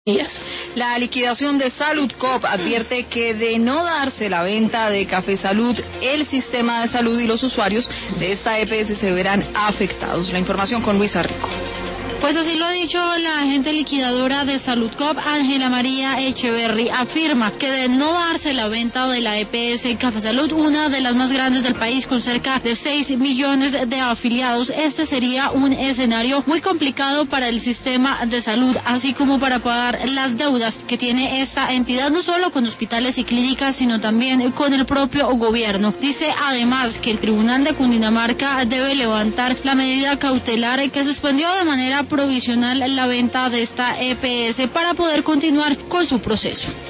La liquidación de Salud Coop advierte que de no darse la venta de Café Salud, el sistema de salud y los usuarios de esta EPS se verán afectados. La información con Luisa Rico. Pues así lo ha dicho la agente liquidadora de Salud Coop, Ángela María Echeverry, afirma que de no darse la venta de la EPS Café Salud, una de las más grandes del país con cerca de 6 millones de afiliados, este sería un escenario muy complicado para el sistema de salud, así como para pagar las deudas que tiene esta entidad, no solo con hospitales y clínicas, sino también con el propio gobierno. Dice además que el Tribunal de Cundinamarca debe levantar la medida cautelar que suspendió de manera provisional la venta de esta EPS para poder continuar con su proceso.